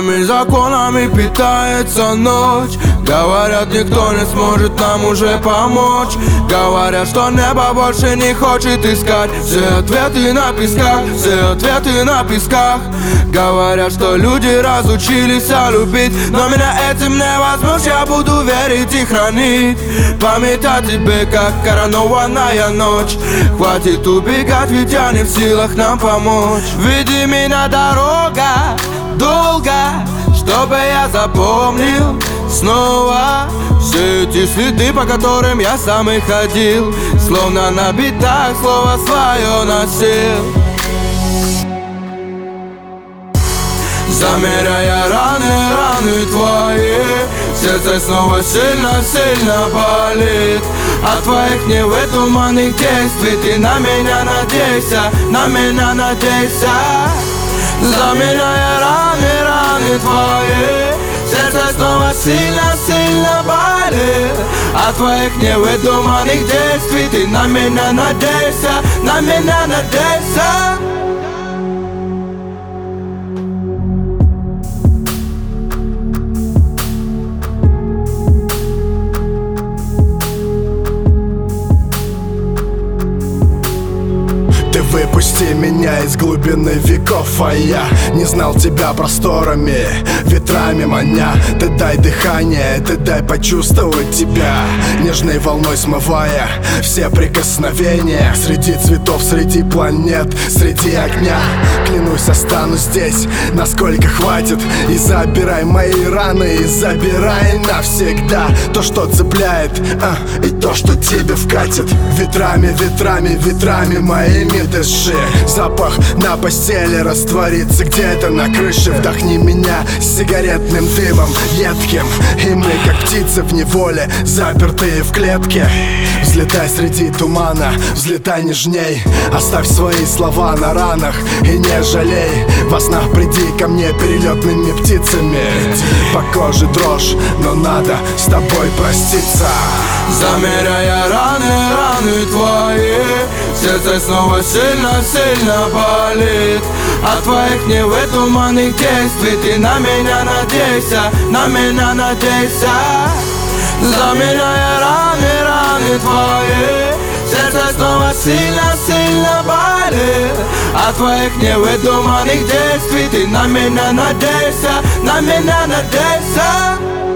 Чужими законами питается ночь. Говорят, никто не сможет нам уже помочь. Говорят, что небо больше не хочет искать. Все ответы на песках, все ответы на песках. Говорят, что люди разучились любить, но меня этим не возьмешь. Я буду верить и хранить память о тебе, как коронованная ночь. Хватит убегать, ведь я не в силах нам помочь. Веди меня, дорога, долго, чтобы я запомнил снова все эти следы, по которым я сам и ходил. Словно на битах слово свое носил. Замеряя раны твои, сердце снова сильно болит от твоих невыдуманных действий. Ты на меня надейся, на меня надейся. Замеряя раны твои, сердце снова сильно болит от твоих невыдуманных действий. Ты на меня надейся, на меня надейся. Выпусти меня из глубины веков, а я не знал тебя просторами, ветрами маня. Ты дай дыхание, ты дай почувствовать тебя, нежной волной смывая все прикосновения. Среди цветов, среди планет, среди огня. Клянусь, останусь здесь, насколько хватит. И забирай мои раны, и забирай навсегда то, что цепляет, и то, что тебе вкатит. Ветрами, ветрами, ветрами моими дыши. Запах на постели растворится где-то на крыше. Вдохни меня сигаретным дымом едким, и мы, как птицы в неволе, запертые в клетке. Взлетай среди тумана, взлетай нежней. Оставь свои слова на ранах и не жалей. Во снах приди ко мне перелетными птицами. По коже дрожь, но надо с тобой проститься. Замеряя раны твои, сердце снова сильно болит от твоих невыдуманных действий. Ты на меня надейся, на меня надейся. Замеряя раны твои, сердце снова сильно болит от твоих невыдуманных действий. Ты на меня надейся, на меня надейся.